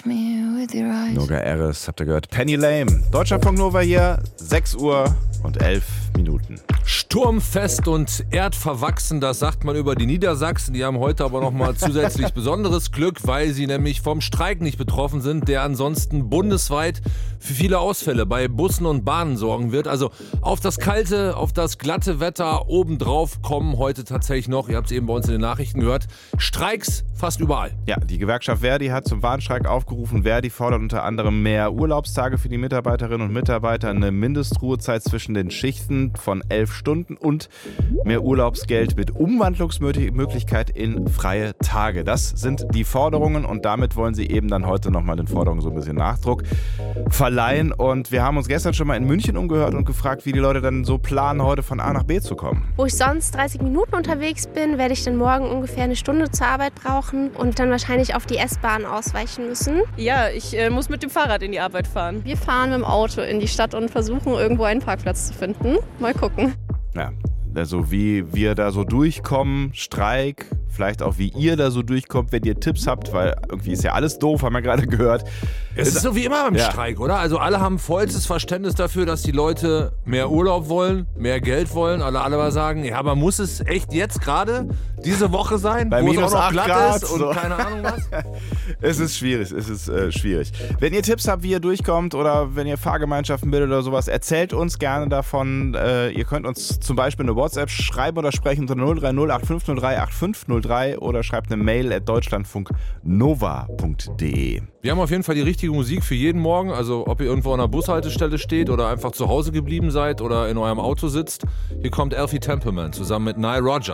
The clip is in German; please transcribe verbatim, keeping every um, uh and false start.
Noga Eres, habt ihr gehört? Penny Lane. Deutschlandfunk Nova hier, sechs Uhr und elf Minuten. Sturmfest und erdverwachsen, das sagt man über die Niedersachsen. Die haben heute aber nochmal zusätzlich besonderes Glück, weil sie nämlich vom Streik nicht betroffen sind, der ansonsten bundesweit für viele Ausfälle bei Bussen und Bahnen sorgen wird. Also auf das kalte, auf das glatte Wetter obendrauf kommen heute tatsächlich noch, ihr habt es eben bei uns in den Nachrichten gehört, Streiks fast überall. Ja, die Gewerkschaft Verdi hat zum Warnstreik aufgerufen. Verdi fordert unter anderem mehr Urlaubstage für die Mitarbeiterinnen und Mitarbeiter, eine Mindestruhezeit zwischen den Schichten von elf Stunden und mehr Urlaubsgeld mit Umwandlungsmöglichkeit in freie Tage. Das sind die Forderungen und damit wollen sie eben dann heute nochmal den Forderungen so ein bisschen Nachdruck verleihen. Und wir haben uns gestern schon mal in München umgehört und gefragt, wie die Leute dann so planen, heute von A nach B zu kommen. Wo ich sonst dreißig Minuten unterwegs bin, werde ich dann morgen ungefähr eine Stunde zur Arbeit brauchen und dann wahrscheinlich auf die S-Bahn ausweichen müssen. Ja, ich äh, muss mit dem Fahrrad in die Arbeit fahren. Wir fahren mit dem Auto in die Stadt und versuchen, irgendwo einen Parkplatz zu finden. Mal gucken. Ja, also wie wir da so durchkommen, Streik, vielleicht auch wie ihr da so durchkommt, wenn ihr Tipps habt, weil irgendwie ist ja alles doof, haben wir gerade gehört. Es ist so wie immer beim ja. Streik, oder? Also alle haben vollstes Verständnis dafür, dass die Leute mehr Urlaub wollen, mehr Geld wollen. Alle alle mal sagen, ja, aber muss es echt jetzt gerade diese Woche sein, bei wo minus es auch noch acht glatt Grad ist und so. keine Ahnung was? Es ist schwierig, es ist äh, schwierig. Wenn ihr Tipps habt, wie ihr durchkommt oder wenn ihr Fahrgemeinschaften bildet oder sowas, erzählt uns gerne davon. Äh, ihr könnt uns zum Beispiel eine WhatsApp schreiben oder sprechen unter null drei null acht fünf null drei acht fünf null drei oder schreibt eine Mail at deutschlandfunknova punkt de. Wir haben auf jeden Fall die richtige Musik für jeden Morgen. Also ob ihr irgendwo an einer Bushaltestelle steht oder einfach zu Hause geblieben seid oder in eurem Auto sitzt. Hier kommt Alfie Templeman zusammen mit Nile Rodgers.